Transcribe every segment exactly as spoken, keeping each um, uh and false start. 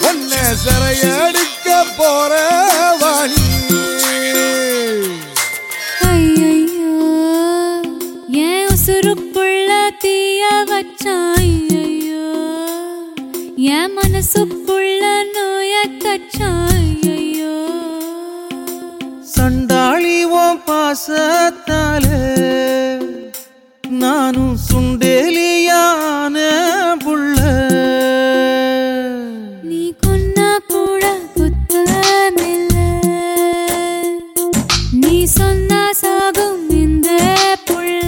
ஒன்ன சிறையடிக்க போற வாணி. ஐயையோ என் உசுருக்குள்ள தீய வச்சான். ஐயையோ என் மனசுக்குள்ள நோய தச்சான். ஐயையோ சண்டாளி ஓம் பாசத்தாலே நானும் சுண்டேலியான புள்ள. நீ கொன்னா கூட குத்தமில்ல, நீ சொன்னா சாகும் இந்த புள்ள.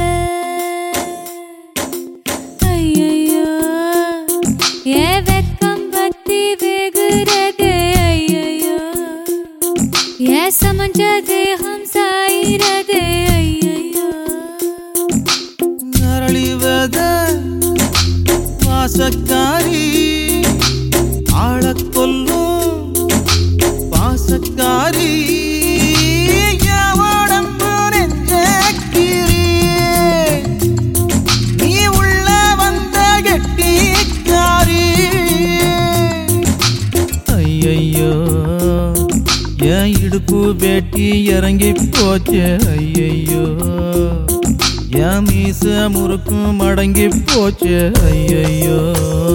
ஐயையோ ஏ வெக்கம் பத்தி வேகுறதே. ஐயையோ ஏ சமஞ்ச தேகம் சாயிரதே. ஐயையோ நரளிவத வாசக்காரி ஆள கொல்லும் பாசக்காரி. யாவடம்பு நெஞ்சக்கிரி நீ உள்ள வந்த கெட்டிக்காரி. ஐயையோ என் இடுப்பு வேட்டி இறங்கி போச்சு. ஐயையோ என் மீச முறுக்கும் மடங்கி போச்சு. ஐயையோ